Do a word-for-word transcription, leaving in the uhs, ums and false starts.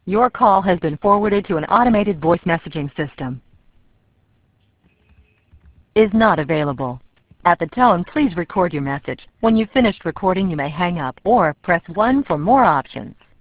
Your call has been forwarded to an automated voice messaging system. Is not available. At the tone, please record your message. When you've finished recording, you may hang up or press one for more options.